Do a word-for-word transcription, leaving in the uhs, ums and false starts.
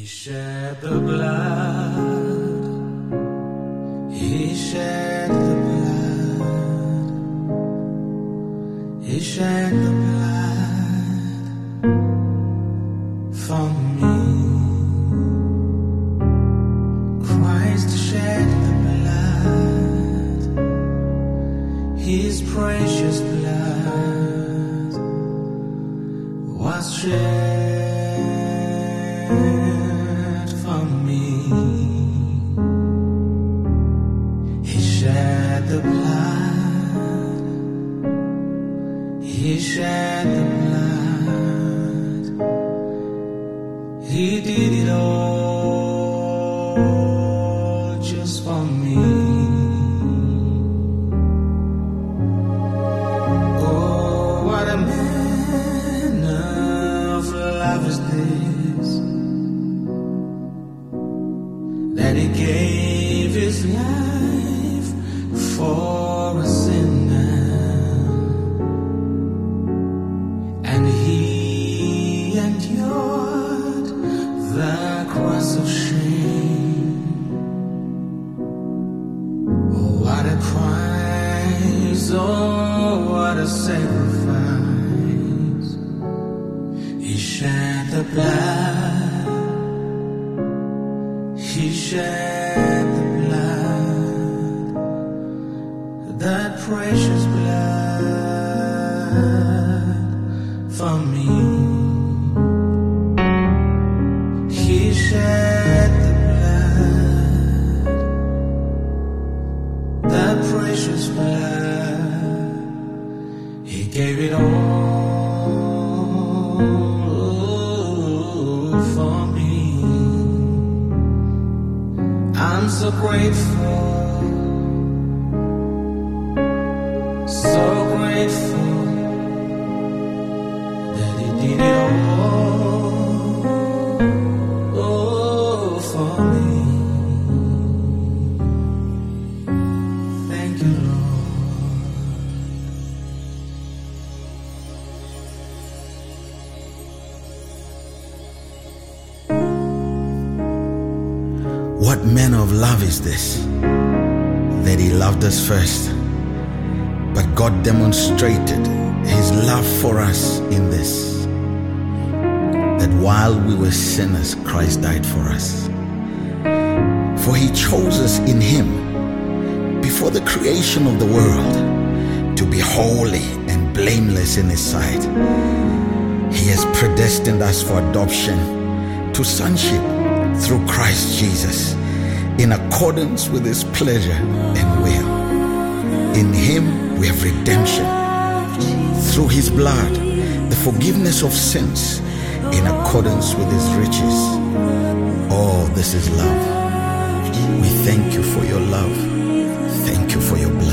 He shed the blood. He shed the blood. He shed the blood for me. Christ shed the blood. His precious blood was shed for me. He shed the blood. He shed the blood. He did it all just for me. Oh, what a manner of love is this, that he gave his life for a sinner, and he endured the cross of shame. Oh, what a price, oh, what a sacrifice. He shed the blood. He shed the blood, that precious blood for me. He shed the blood, that precious blood. He gave it all for me. I'm so grateful, so grateful that he did it all, oh, for me. Thank you, What manner of love is this, that he loved us first? But God demonstrated his love for us in this, that while we were sinners, Christ died for us. For he chose us in him before the creation of the world to be holy and blameless in his sight. He has predestined us for adoption to sonship through Christ Jesus, in accordance with his pleasure and will. In him we have redemption through his blood, the forgiveness of sins in accordance with his riches. Oh, this is love. We thank you for your love. Thank you for your blood.